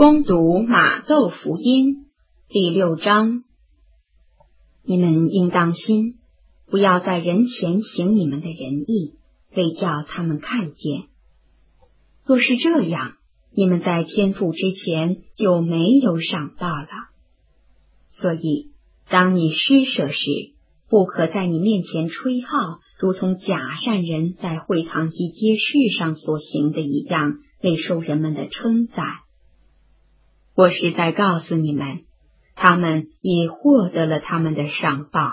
恭读马窦福音第6章。你们应当心，不要在人前行你们的仁义，为叫他们看见。若是这样，你们在天父之前就没有赏报了。所以，当你施舍时，不可在你面前吹号，如同假善人在会堂及街市上所行的一样，为受人们的称赞。我实在告诉你们，他们已获得了他们的赏报。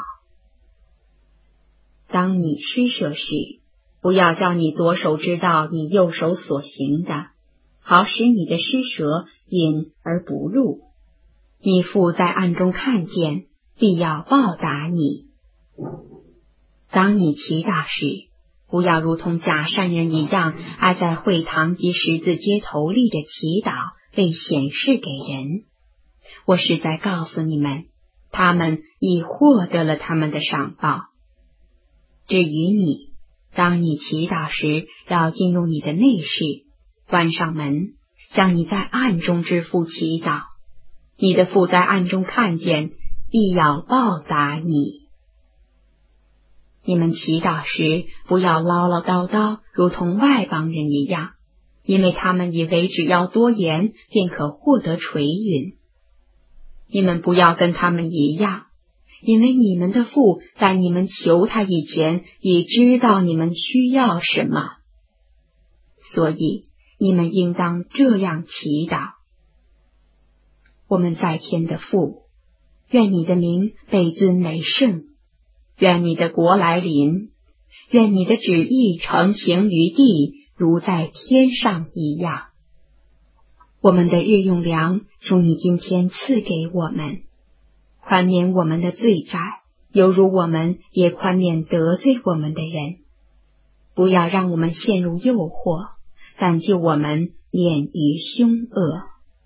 当你施舍时，不要叫你左手知道你右手所行的，好使你的施舍隐而不露。你父在暗中看见，必要报答你。当你祈祷时，不要如同假善人一样，爱在会堂及十字街头立着祈祷，为显示给人。我实在告诉你们，他们已获得了他们的赏报。至于你，当你祈祷时，要进入你的内室，关上门，向你在暗中之父祈祷。你的父在暗中看见，必要报答你。你们祈祷时，不要唠唠叨叨，如同外邦人一样，因为他们以为只要多言，便可获得垂允。你们不要跟他们一样，因为你们的父在你们求他以前，已知道你们需要什么。所以你们应当这样祈祷：我们在天的父，愿你的名被尊为圣，愿你的国来临，愿你的旨意成行于地，如在天上一样。我们的日用粮，求你今天赐给我们，宽免我们的罪债，犹如我们也宽免得罪我们的人。不要让我们陷入诱惑，但救我们免于凶恶。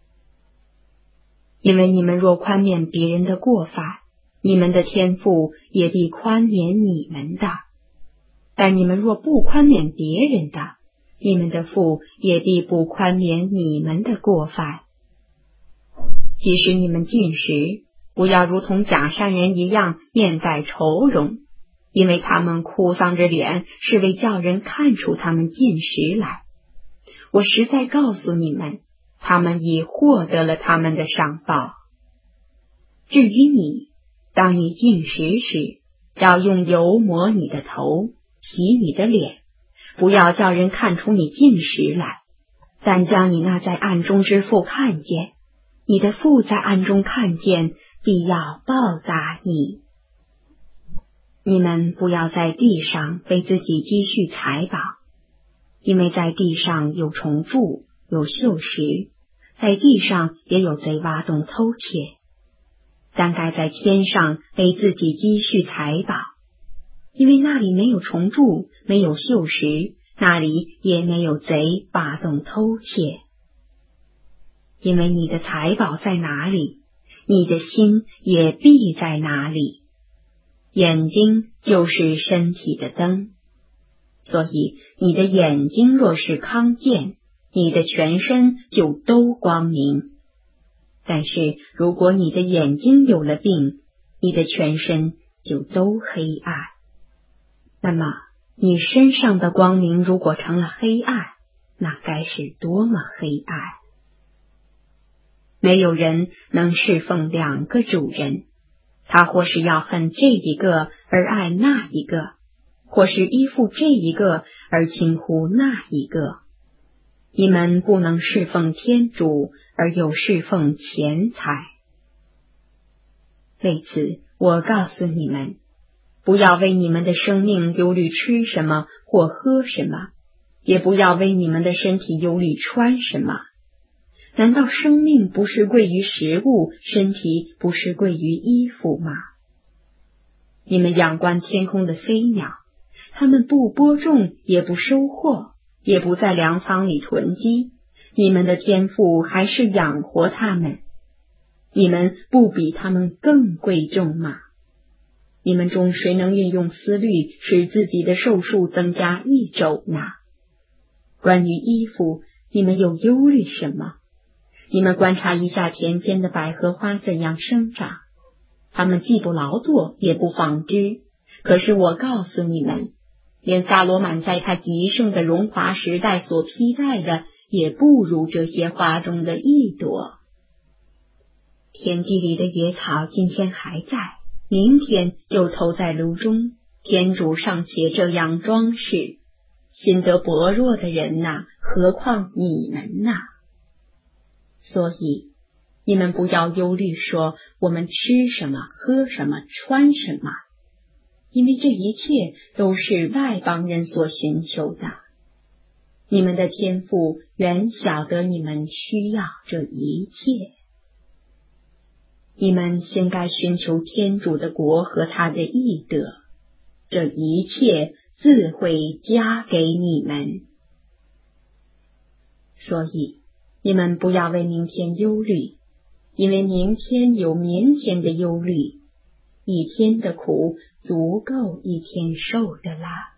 因为你们若宽免别人的过犯，你们的天父也必宽免你们的；但你们若不宽免别人的，你们的父也必不宽免你们的过犯。即使你们进食，不要如同假善人一样面带愁容，因为他们哭丧着脸，是为叫人看出他们进食来。我实在告诉你们，他们已获得了他们的赏报。至于你，当你进食时，要用油抹你的头，洗你的脸，不要叫人看出你进食来，但将你那在暗中之父看见，你的父在暗中看见，必要报答你。你们不要在地上为自己积蓄财宝，因为在地上有虫蛀，有锈蚀，在地上也有贼挖洞偷窃。但该在天上为自己积蓄财宝，因为那里没有虫蛀，没有锈蚀，那里也没有贼挖洞偷窃。因为你的财宝在哪里，你的心也必在哪里。眼睛就是身体的灯，所以你的眼睛若是康健，你的全身就都光明。但是如果你的眼睛有了病，你的全身就都黑暗。那么你身上的光明如果成了黑暗，那该是多么黑暗！没有人能侍奉2个主人，他或是要恨这一个而爱那一个，或是依附这一个而轻忽那一个。你们不能侍奉天主而又侍奉钱财。为此，我告诉你们，不要为你们的生命忧虑吃什么或喝什么，也不要为你们的身体忧虑穿什么。难道生命不是贵于食物，身体不是贵于衣服吗？你们仰观天空的飞鸟，它们不播种，也不收获，也不在粮仓里囤积，你们的天父还是养活他们。你们不比他们更贵重吗？你们中谁能运用思虑，使自己的寿数增加1周呢？关于衣服，你们又忧虑什么？ 你们观察一下田间的百合花怎样生长，它们既不劳作，也不纺织。可是我告诉你们，连萨罗满在他极盛的荣华时代所披戴的，也不如这些花中的一朵。田地里的野草今天还在，明天就投在炉中，天主尚且这样装饰，心得薄弱的人哪，何况你们哪？所以你们不要忧虑说我们吃什么喝什么穿什么，因为这一切都是外邦人所寻求的。你们的天父原晓得你们需要这一切。你们先该寻求天主的国和他的义德，这一切自会加给你们。所以你们不要为明天忧虑，因为明天有明天的忧虑，一天的苦足够一天受的啦。